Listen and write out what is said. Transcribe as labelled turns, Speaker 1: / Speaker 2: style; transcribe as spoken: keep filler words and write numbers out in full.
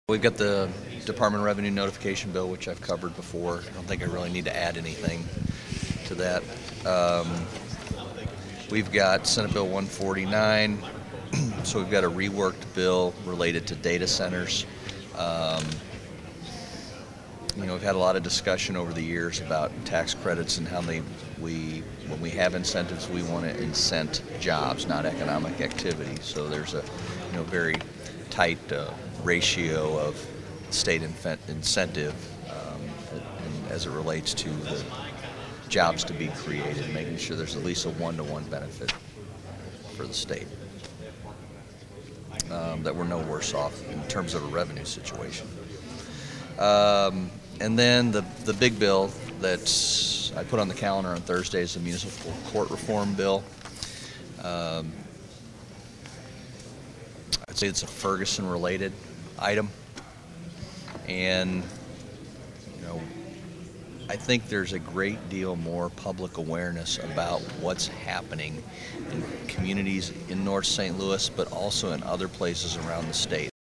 Speaker 1: We've got the Department of Revenue notification bill, which I've covered before. I don't think I really need to add anything to that. Um, we've got Senate Bill one forty-nine, so we've got a reworked bill related to data centers. Um, you know, we've had a lot of discussion over the years about tax credits and how they, we, when we have incentives, we want to incent jobs, not economic activity. So there's a, you know, very tight uh, ratio of state incentive um, and as it relates to the jobs to be created, making sure there's at least a one-to-one benefit for the state, um, that we're no worse off in terms of a revenue situation. Um, and then the, the big bill that I put on the calendar on Thursday is the municipal court reform bill. Um, I'd say it's a Ferguson-related item, and you know, I think there's a great deal more public awareness about what's happening in communities in North Saint Louis, but also in other places around the state.